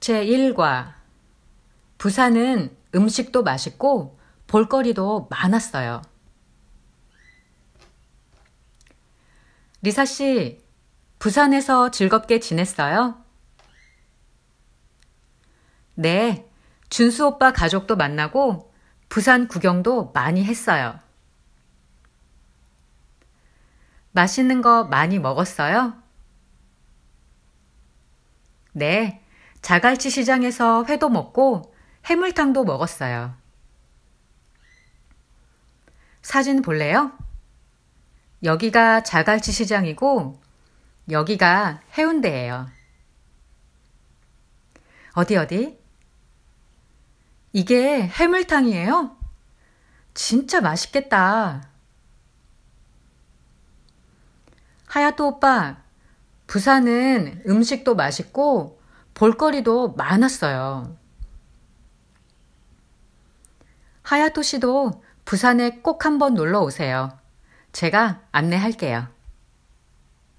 제1과 부산은 음식도 맛있고 볼거리도 많았어요. 리사 씨, 부산에서 즐겁게 지냈어요? 네, 준수 오빠 가족도 만나고 부산 구경도 많이 했어요. 맛있는 거 많이 먹었어요? 네, 자갈치 시장에서 회도 먹고 해물탕도 먹었어요. 사진 볼래요? 여기가 자갈치 시장이고 여기가 해운대예요. 어디? 이게 해물탕이에요? 진짜 맛있겠다. 하야토 오빠, 부산은 음식도 맛있고 볼거리도 많았어요. 하야토 씨도 부산에 꼭 한번 놀러 오세요. 제가 안내할게요.